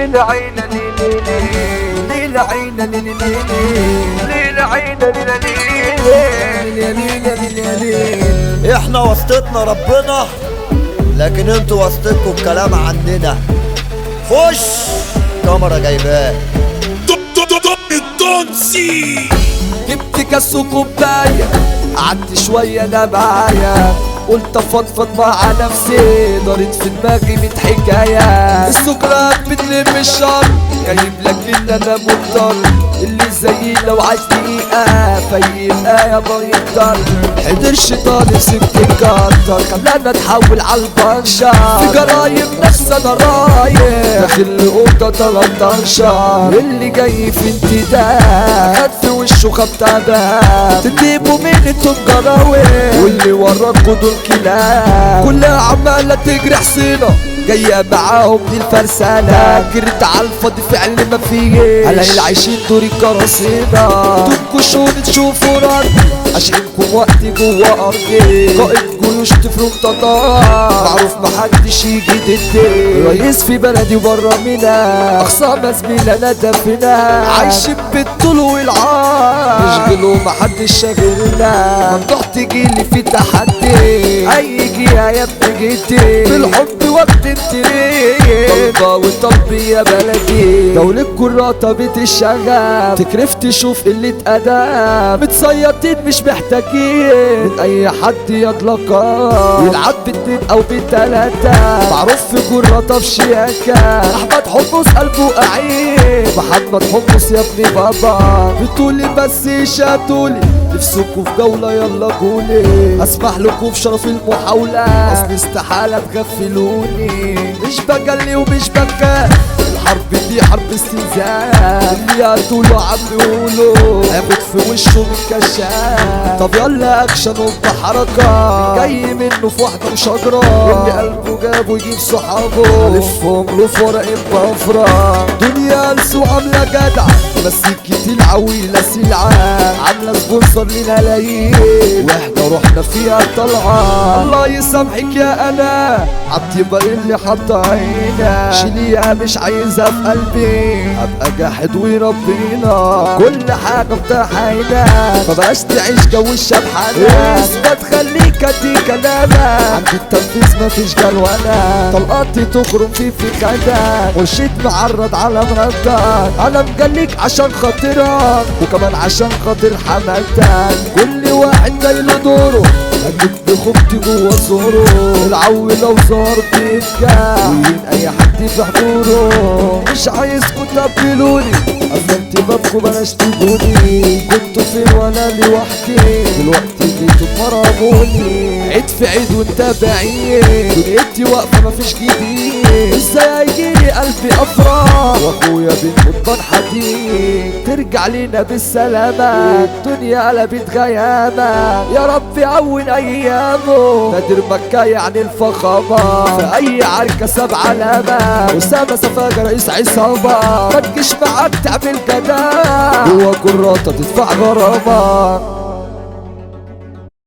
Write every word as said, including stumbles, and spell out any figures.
ليل عينا ليل ليل عينا ليل ليل عينا ليل. احنا واسطتنا ربنا، لكن انتوا واسطتكوا الكلام عننا. خش كاميرا جايباه التونسي. جبت كاس وكوبايه، قعدت شويه انا معايا، قلت افضفض مع نفسي، دارت في دماغي ميت حكايه. السكرات بتلم الشر، جايب لك ان انا مضطر، اللي زيي لو عايز دقيقه فيبقى يابا يقدر. حضر شيطان سكت كتر، خلانا نتحول عالبنشر، في جرايم نفس انا رايح، داخل الاوضه تلتاشر، اللي جاي في انتداب خد في وشه خبط عذاب. تديبوا مين انتم جراوي، واللي وراكوا دول كلاب، كلها عمالة تجري حصينة جاية معاهم دي الفرسانة. جريت عالفاضي فعل ما فيه، هلاقي العايشين دوري كراسينا. تنكشوني تشوفوا ردي، عشقكم وقتي جوا ارضي، قائد جيوش تفرم تطار، معروف محدش يجي ضدي، رئيس في بلدي وبرا منها، اخصام زميلة انا دفنا، عايشين بالطول والعار، نشغلوا محدش شاغلنا، ممنوع تجيلي في تحدي، اي جهة يا ابني جيتي، بالحب وقت التريق، طلبة وطلبي يا بلدي، دولة كراطة بيت الشغب، تكرف تشوف قلة اداب، متصيطين مش محتاجين من اي حد يطلقها، يلعب باتنين او بتلاتة، معروف في كراطة بشياكة، احمد حمص قلبه قعيد، محمد حمص يا ابني بابا، بتقولي بس شاتولي، نفسكوا في جولة يلا قولي، اسمح لكم في شرف المحاولة، اصل استحالة تغفلوني، مش بجلي ومش بكا، الحرب دي حرب استهزاء، اللي هتقولوا عم يقولوا هاخد في وشه من كشاف. طب يلا اكشن وبحركة، جاي منه في واحدة وشجرة، اللي قلبه جابه يجيب صحابه، لفهم له في ورق بفرة، دنيا قلس وعاملة جدع، بس الكتير عويلة سلعة، عاملة سبونسر لنا لايين، واحنا رحنا فيها طلعة. الله يسامحك يا انا عبدي بقى اللي حط عينا، شيليها مش عايزها في قلبي، ابقى جاحد ويربينا، كل حاجة بتاعنا مبقاش تعيش جو الشبحانة، اثبت خليك ادي كلامك، عند التنفيذ مفيش جلوانة، طلقاتي تخرم في في خدك، مرشد معرض على مرضك، انا مجليك عشان خاطرك، وكمان عشان خاطر حملتك، كل واحد جاي له دوره، هجيب بخوفتي جوا زوره، العو لو ظهر بيتجا، وين اي حد في حضوره، مش عايزكوا تقبلوني، قفلت بابكوا بلاش تجوني، كنتوا فين وانا لوحدي، دلوقتي جيتوا تمرموني، عيد في عيد وانت بعيد، دنيتي واقفة مفيش جديد، ازاي هيجيلي قلبي افراح، واخويا بين قضبان حديد، ترجع لينا بالسلامة، الدنيا قلبت غيامة، يا رب عون ايامه، نادر مكة يعني الفخامة، في اي عركة سبع علامة، اسامة سفاجة رئيس عصابة، ما تجيش معاك تعمل جدال، جوا كراطة تدفع غرامة.